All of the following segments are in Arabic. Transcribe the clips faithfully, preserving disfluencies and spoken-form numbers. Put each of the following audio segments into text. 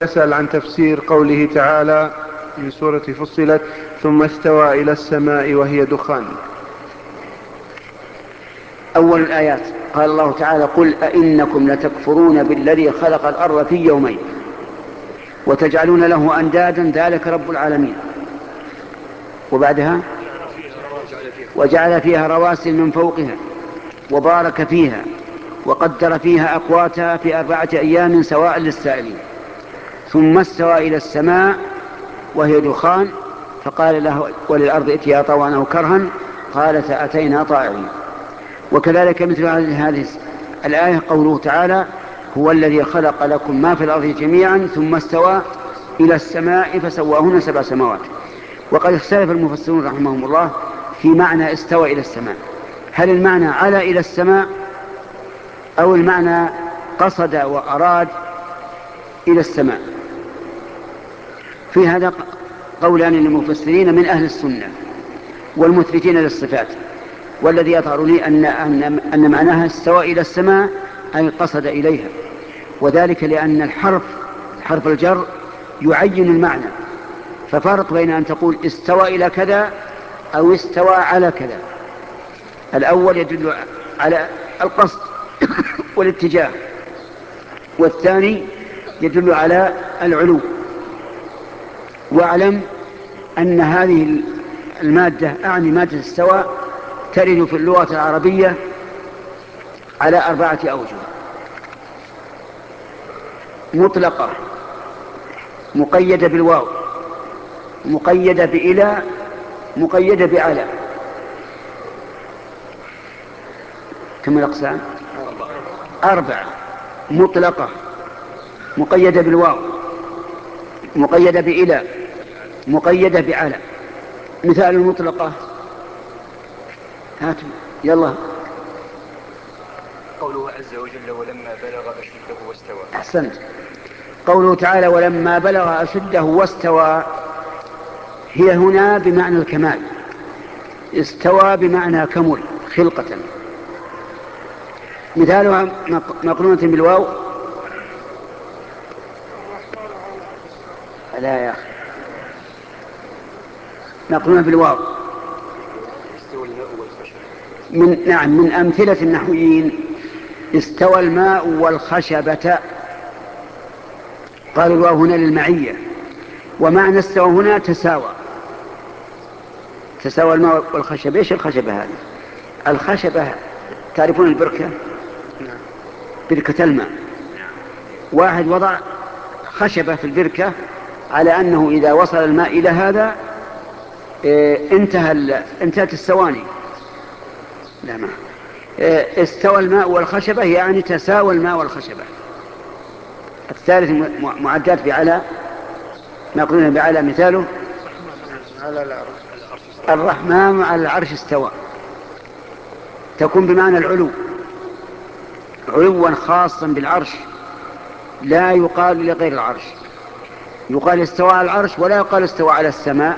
يسأل عن تفسير قوله تعالى من سورة فصلت ثم استوى إلى السماء وهي دخان. أول الآيات قال الله تعالى: قل أئنكم لتكفرون بالذي خلق الأرض في يومين وتجعلون له أندادا ذلك رب العالمين. وبعدها: وجعل فيها رواسي من فوقها وبارك فيها وقدر فيها أقواتها في أربعة أيام سواء للسائلين. ثم استوى إلى السماء وهي دخان فقال له وللأرض ائتيا طوعا أو كرها قالت أتينا طائعين. وكذلك مثل هذه الآية قوله تعالى: هو الذي خلق لكم ما في الأرض جميعا ثم استوى إلى السماء فسواهن سبع سماوات. وقد اختلف المفسرون رحمهم الله في معنى استوى إلى السماء، هل المعنى على إلى السماء أو المعنى قصد وأراد إلى السماء. في هذا قولان للمفسرين من أهل السنة والمثبتين للصفات، والذي يظهر لي أن, أن, أن معناها استوى إلى السماء أي قصد إليها، وذلك لأن الحرف حرف الجر يعين المعنى، ففرق بين أن تقول استوى إلى كذا أو استوى على كذا. الأول يدل على القصد والاتجاه، والثاني يدل على العلو. واعلم أن هذه المادة أعني مادة استوى ترد في اللغة العربية على أربعة أوجه: مطلقة، مقيدة بالواو، مقيدة بإلى، مقيدة بعلى. كم الأقسام؟ أربعة: مطلقة، مقيدة بالواو، مقيدة بإلى، مقيدة بعلى. مثال المطلقة هاتوا يلا. قوله عز وجل: ولما بلغ أشده واستوى. أحسنت. قوله تعالى: ولما بلغ أشده واستوى، هي هنا بمعنى الكمال، استوى بمعنى كمل خلقة. مثالها مقرونة بالواو. لا يا أخي، مقرونة بالواو من نعم من أمثلة النحويين: استوى الماء والخشبة. قالوا الواو هنا للمعية، ومعنى استوى هنا تساوى، تساوى الماء والخشبة. ايش الخشبة هذه؟ الخشبة تعرفون البركة؟ بركة الماء. واحد وضع خشبة في البركة على أنه إذا وصل الماء إلى هذا انتهى انتهت السواني. لا ما استوى الماء والخشبة يعني تساوى الماء والخشبة. الثالث معدات بعلى، نقولنا بعلى مثاله: الرحمن على العرش استوى، تكون بمعنى العلو، علوا خاصا بالعرش لا يقال لغير العرش. يقال استوى على العرش ولا يقال استوى على السماء،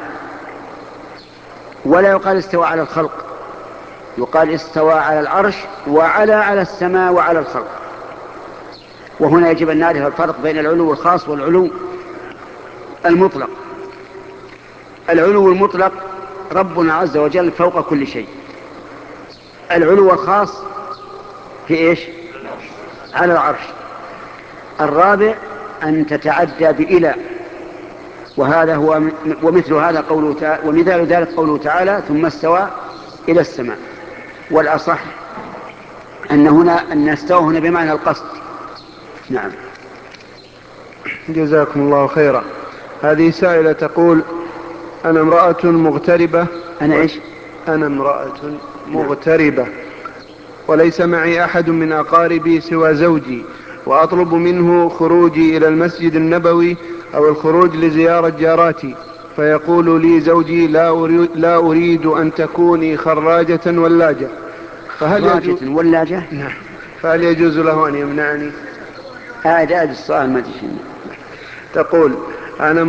ولا يقال استوى على الخلق، يقال استوى على العرش وعلى على السماء وعلى الخلق. وهنا يجب أن نعرف الفرق بين العلو الخاص والعلو المطلق. العلو المطلق ربنا عز وجل فوق كل شيء. العلو الخاص في إيش؟ على العرش. الرابع أن تتعدى بإلى، وهذا هو ومثل هذا قوله تعالى، ومثال ذلك قوله تعالى: ثم استوى إلى السماء. والأصح أن هنا أن استوى هنا بمعنى القصد. نعم. جزاكم الله خيرا. هذه سائلة تقول: أنا امرأة مغتربة. أنا إيش؟ أنا امرأة مغتربة وليس معي أحد من أقاربي سوى زوجي، وأطلب منه خروجي إلى المسجد النبوي أو الخروج لزيارة جاراتي، فيقول لي زوجي: لا أريد, لا أريد أن تكوني خراجة ولاجة. فهل خراجة يجوز... ولاجة؟ نعم. فهل يجوز له أن يمنعني؟ هذا السؤال ما تشين. تقول: أنا